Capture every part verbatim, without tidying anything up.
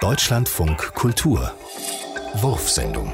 Deutschlandfunk Kultur Wurfsendung.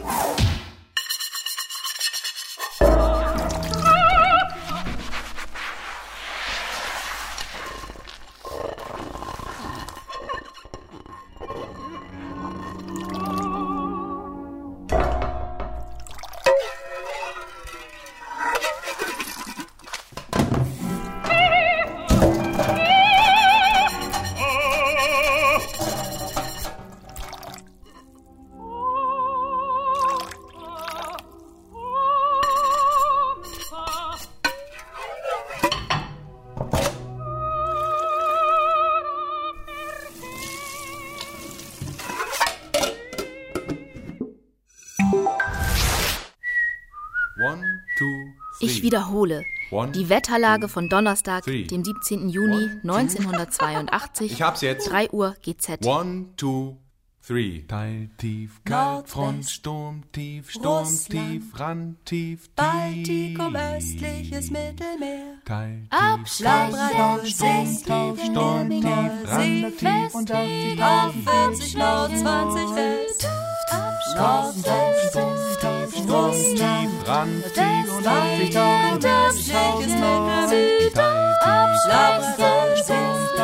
Ich wiederhole. Die Wetterlage von Donnerstag, dem siebzehnten Juni neunzehnhundertzweiundachtzig, ich hab's jetzt. drei Uhr G Z. One, two, three. Teil tief, kalt, Front, Sturm, tief, Sturm, tief, Rand, tief, Baltikum, östliches Mittelmeer. Teil tief, Abschlag, Sturm, tief, Sturm, tief, Rand, tief, und auf vierzig Nord, zwanzig West. Nord, West, tief, Sturm, tief, Rand, tief, und Baltikum, östliches Mittelmeer. Teil tief, Abschlag,